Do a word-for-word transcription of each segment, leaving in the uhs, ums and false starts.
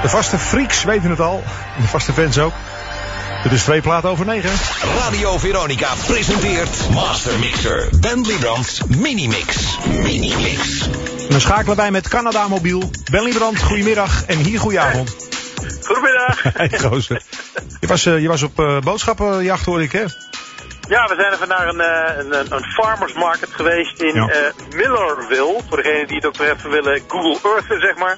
De vaste freaks weten het al. De vaste fans ook. Het is twee platen over negen. Radio Veronica presenteert Master Mixer Ben Liebrands Minimix. Minimix. En dan schakelen wij met Canada Mobiel. Ben Liebrand, goedemiddag en hier goedenavond. Goedemiddag. Hey, gozer. Je was, uh, je was op uh, boodschappenjacht, hoor ik, hè? Ja, we zijn even naar een, uh, een, een farmers market geweest in ja. uh, Millerville. Voor degenen die het ook weer even willen Google Earthen, zeg maar.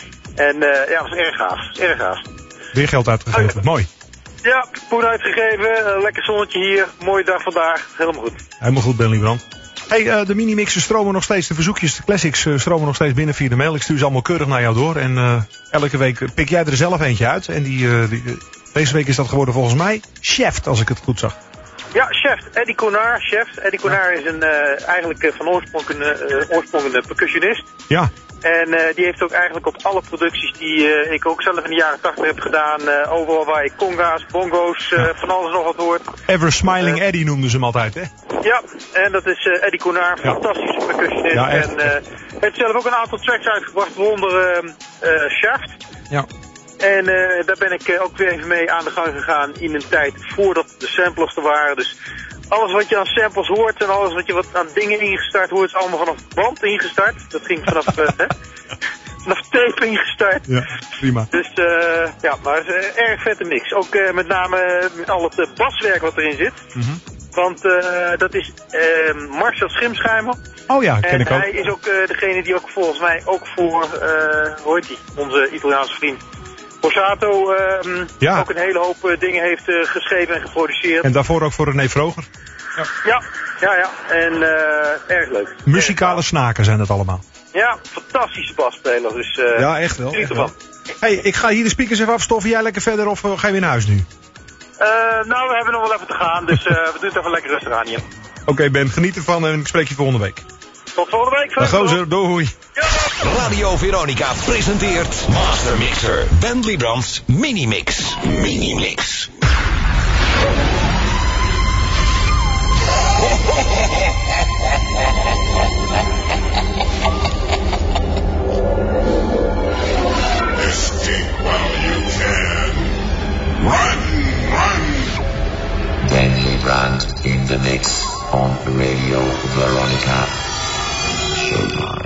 En uh, ja, dat was erg gaaf. Erg gaaf. Weer geld uitgegeven. Oh, mooi. Ja, poen uitgegeven. Uh, lekker zonnetje hier. Mooie dag vandaag. Helemaal goed. Helemaal goed, Ben Liebrand. Hey, uh, de minimixen stromen nog steeds, de verzoekjes, de classics uh, stromen nog steeds binnen via de mail. Ik stuur ze allemaal keurig naar jou door. En uh, elke week pik jij er zelf eentje uit. En die, uh, die, uh, deze week is dat geworden volgens mij Chef, als ik het goed zag. Ja, Chef. Eddie Konar, Chef. Eddie Konar ja. is een, uh, eigenlijk uh, van oorsprong een, uh, oorsprong een percussionist. Ja. En uh, die heeft ook eigenlijk op alle producties die uh, ik ook zelf in de jaren tachtig heb gedaan, uh, overal waar ik conga's, bongo's, uh, ja. van alles nog wat hoort. Ever Smiling uh, Eddie noemden ze hem altijd, hè? Ja, en dat is uh, Eddie Konar, ja. fantastische percussionist. Ja, en uh, heeft zelf ook een aantal tracks uitgebracht, waaronder uh, uh, Shaft. Ja. En uh, daar ben ik uh, ook weer even mee aan de gang gegaan in een tijd voordat de samplers er waren. Dus alles wat je aan samples hoort en alles wat je wat aan dingen ingestart hoort, is allemaal vanaf band ingestart. Dat ging vanaf, uh, hè, vanaf tape ingestart. Ja, prima. Dus uh, ja, maar het is een erg vette mix. Ook uh, met name met al het uh, baswerk wat erin zit. Mm-hmm. Want uh, dat is uh, Marcel Schimschijmer. Oh ja, ken en ik ook. En hij is ook uh, degene die ook volgens mij ook voor, uh, hoe heet die, onze Italiaanse vriend Borsato uh, ja. ook een hele hoop uh, dingen heeft uh, geschreven en geproduceerd. En daarvoor ook voor René Vroger. Ja, ja, ja. ja. En uh, erg leuk. Muzikale erg snaken zijn het allemaal. Ja, fantastische basspeler. Dus, uh, ja, echt wel. Echt wel. Hey, ik ga hier de speakers even afstoffen. Jij lekker verder of uh, ga je weer naar huis nu? Uh, nou, we hebben nog wel even te gaan. Dus uh, we doen het even lekker rustig aan hier. Oké, okay, Ben, geniet ervan en ik spreek je volgende week. Tot volgende week. Dag gozer, doei. Ja. Radio Veronica presenteert Master Mixer Ben Liebrands Minimix. Minimix. Escape while you can. Run, run. Ben Liebrand in the mix on Radio Veronica. Showtime.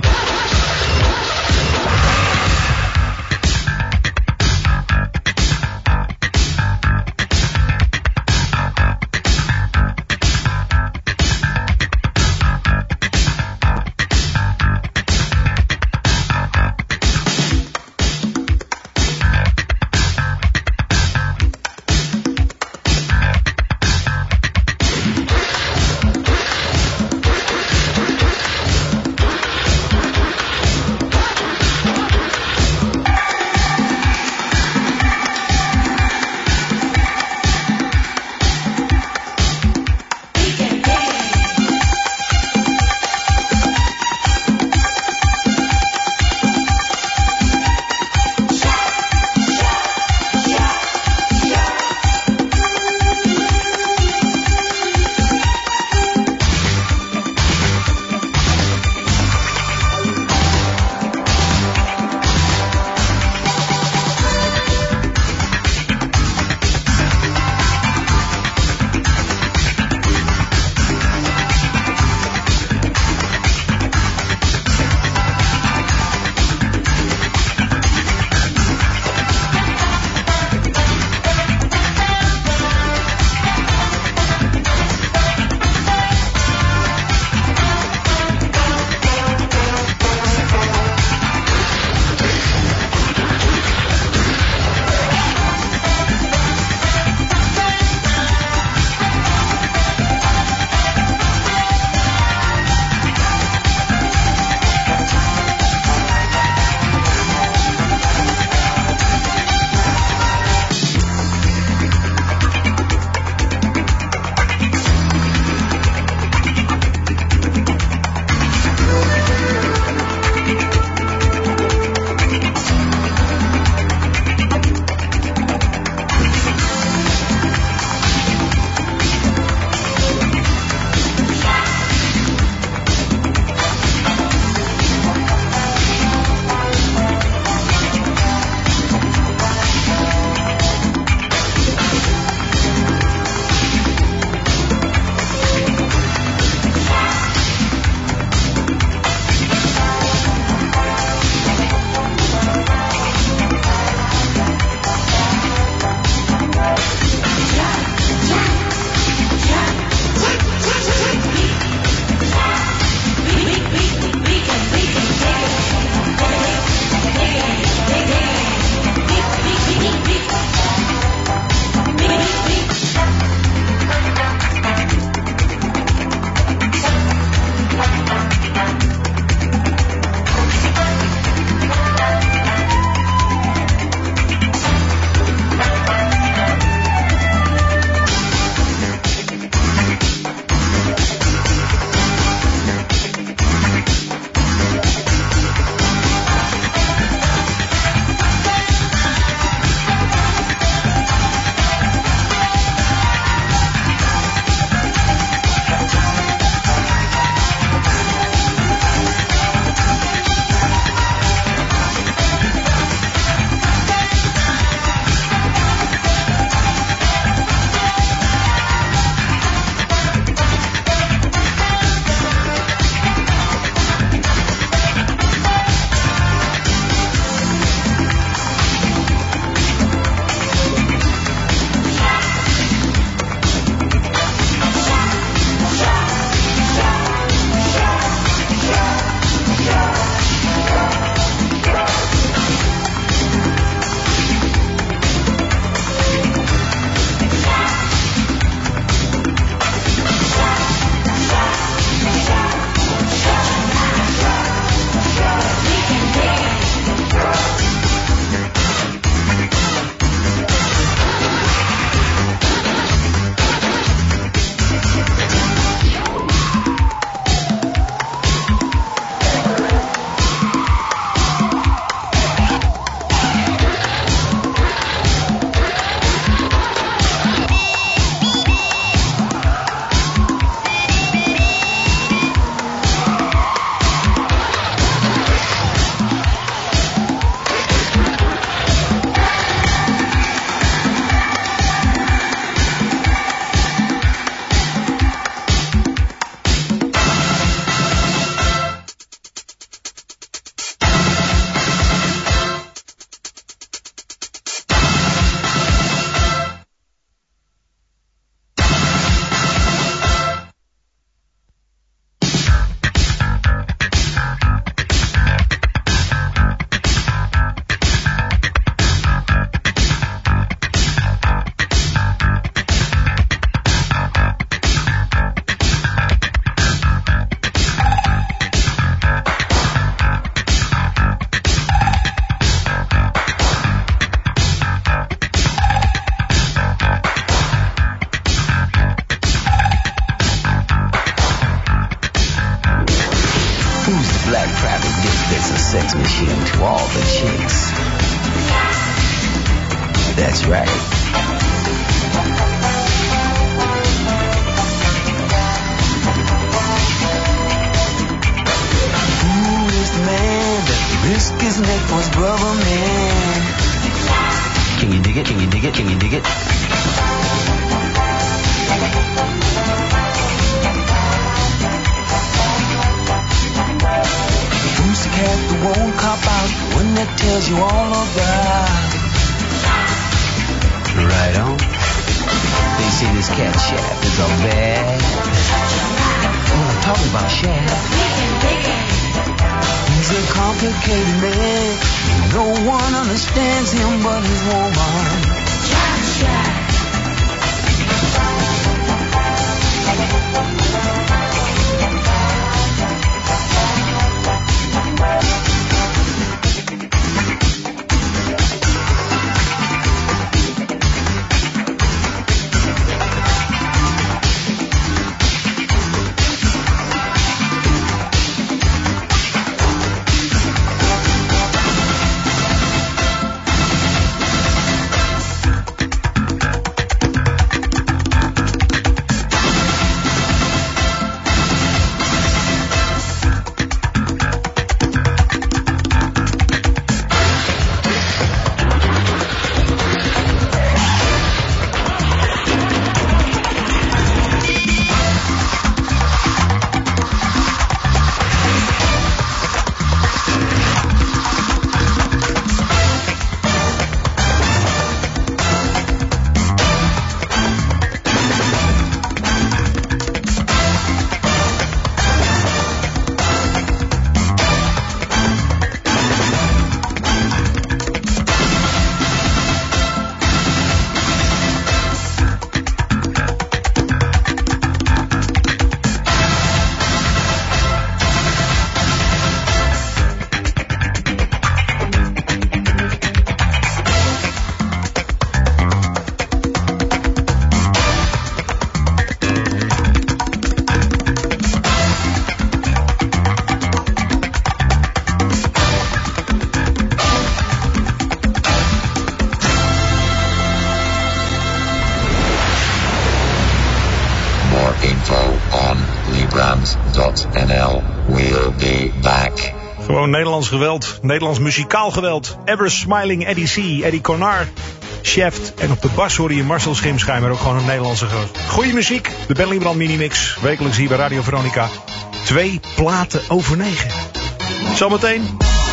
reaching to all the chicks. That's right. Who is the man that risked his neck for his brother, man? Can you dig it? Can you dig it? Can you dig it? Who's the cat that won't cop out? The one that tells you all about it. Right on. They say this cat Shaft is all bad. Well, I'm talking about Shaft. He's a complicated man. No one understands him but his woman. Shaft, Shaft. Gewoon Nederlands geweld, Nederlands muzikaal geweld. Ever Smiling Eddie C, Eddie Konar, Shaft. En op de bas hoor je Marcel Schimschijmer, ook gewoon een Nederlandse gast. Goeie muziek, de Ben Liebrand Minimix. Wekelijks hier bij Radio Veronica. Twee platen over negen. Zometeen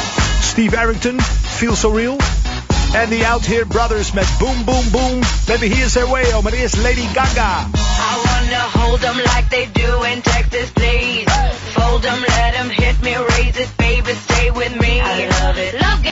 Steve Arrington, Feel So Real. En the Out Here Brothers met Boom Boom Boom. Let me hear their way, oh, maar eerst Lady Gaga. I wanna hold them like they do in Texas, please. Fold them, let them hit me, raise it, baby, stay with me. I love it. Love